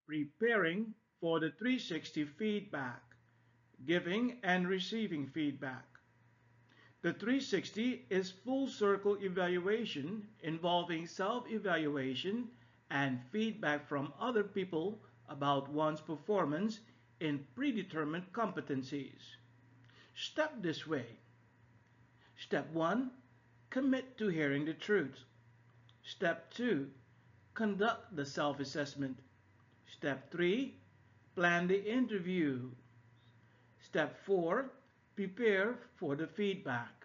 Preparing for the 360 feedback, giving and receiving feedback. The 360 is full circle evaluation involving self-evaluation and feedback from other people about one's performance in predetermined competencies. Step this way. Step 1. Commit to hearing the truth. Step 2. Conduct the self-assessment. Step 3. Plan the interview. Step 4. Prepare for the feedback.